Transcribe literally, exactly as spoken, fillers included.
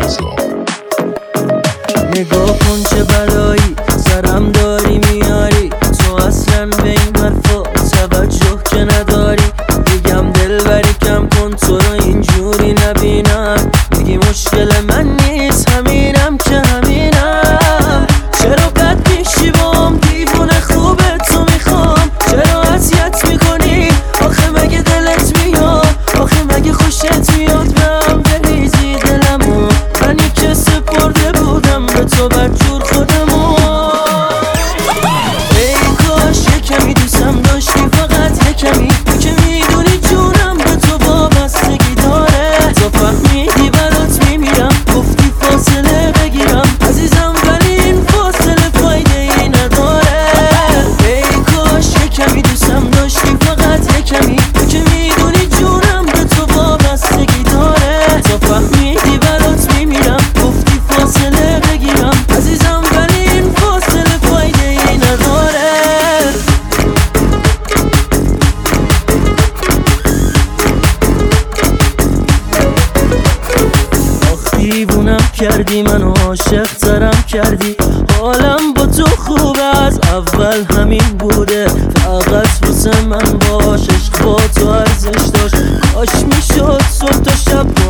نگاه کن چه بلایی سرم داری میاری، تو اصلا به این حرفا توجه که نداری. بگم دلبری کم کن تو رو اینجوری نبینم، بگی مشکل من نیست همینم که همینم. چرا بد میشی بام دیوونه خوبه تو میخوام، چرا اذیت میکنی آخه مگه دلت میاد، آخه مگه خوشت میاد به هم بریزی دلمو. منی که سپرده بودم به تو بدجور خودمو. ای کاش یه کمی دوستم داشتی، فقط یه کمی، تو که میدونی جونم به تو وابستگی داره. تو فهمیدی برات میمیرم، گفتی فاصله بگیرم عزیزم، ولی این فاصله فایده ای نداره. ای کاش یه کمی دوستم داشتی، فقط یه کمی، تو که میدونی جونم به تو وابستگی داره. تو فهمیدی برات میمیرم، گفتی فاصله بگیرم عزیزم، ولی این فاصله فایده ای نداره. دیوونم کردی منو، عاشق ترم کردی، حالم با تو خوبه از اول همین بوده. فقط واسه من باش، عشق با تو ارزش داشت، کاش میشد صبح تا شب